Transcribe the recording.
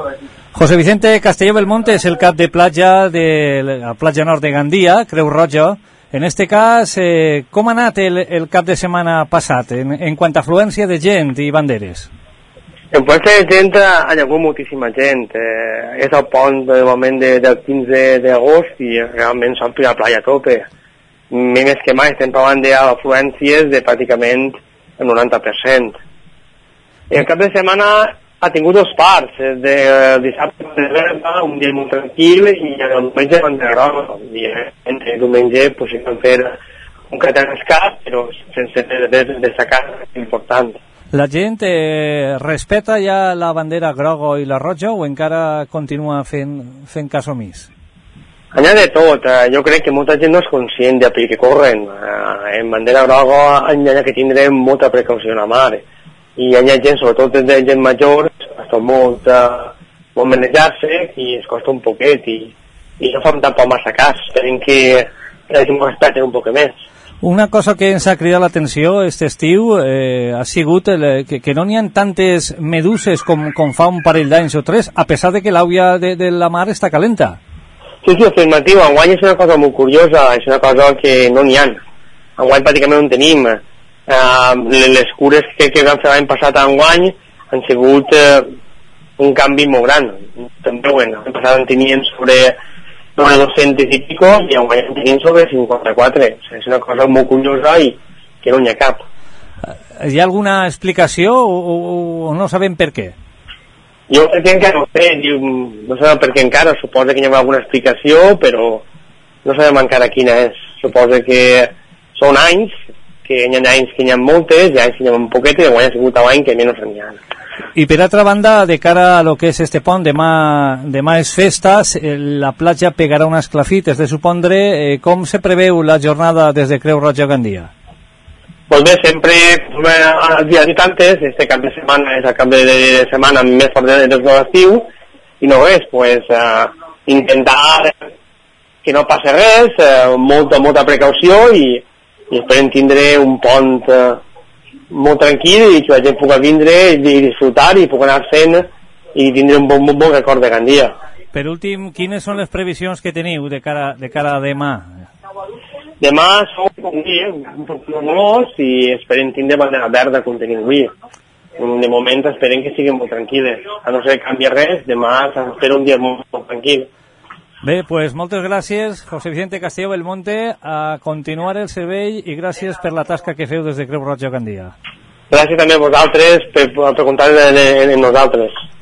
José Vicente Castelló Belmonte és el cap de platja de la platja nord de Gandia, Creu Roja. En este cas, com ha anat el cap de setmana passat en quant a afluència de gent i banderes? En afluència de gent ha hagut moltíssima gent. És el pont de moment del 15 d'agost i realment s'ompli la platja a tope. Més que mai estem parlant d'afluències de pràcticament el 90%. El cap de setmana ha tingut dos parts, de dissabte de verda, un dia molt tranquil, i el diumenge de bandera groga. El diumenge pues, vam fer un catat rescat, però sense destacar important. La gent respeta ja la bandera groga i la roja o encara continua fent cas omís? N'hi ha de tot. Jo crec que molta gent no és conscient del perill que corren. En bandera groga n'hi ha que tindre molta precaució a la mar. I hi ha gent, sobretot de gent major, que costa molt manejar-se i es costa un poquet i no fan tampoc massa cas. Esperem que la gent ho respecti un poc més. Una cosa que ens ha cridat l'atenció aquest estiu ha sigut que no n'hi ha tantes meduses com fa un parell d'anys o tres, a pesar de que l'aigua de la mar està calenta. Sí, afirmatiu. Enguany és una cosa molt curiosa, és una cosa que no n'hi ha. Enguany pràcticament no en tenim. Les cures que vam fer l'any passat a enguany han sigut un canvi molt gran. També, l'any passat en tenien sobre 200 i pico i enguany en tenien sobre 54. És una cosa molt curiosa i que no n'hi ha cap. Hi ha alguna explicació o no sabem per què? Jo crec que encara no sé, no sabem per què encara, suposa que hi ha alguna explicació, però no sabem encara quina és. Suposa que són anys, que hi ha anys que n'hi ha moltes, hi ha anys que n'hi ha un poquet, i guany ha sigut l'any que menys n'hi ha. I per altra banda, de cara a lo que és este pont, demà és festes, la platja pegarà unes clafites de supondre. Com se preveu la jornada des de Creu Roja a Gandia? Pues bé, sempre els dies i tantes, este cap de setmana és el cap de setmana més fort de l'estiu, i no res, pues intentar que no passi res, molta precaució i esperem tindre un pont molt tranquil i que la gent pugui vindre i disfrutar i pugui anar fent i tindre un bon record de Gandia. Per últim, quines són les previsions que teniu de cara a demà? Demà som un dia, un poc només, i esperem tindre bandera verda com tenim avui. De moment esperem que siguin molt tranquil·les. A no ser que canvi res, demà s'espera un dia molt tranquil. Bé, pues moltes gràcies, José Vicente Castelló Belmonte, a continuar el servei i gràcies per la tasca que feu des de Creu Roja a Gandia. Gràcies també a vosaltres per comptar en nosaltres.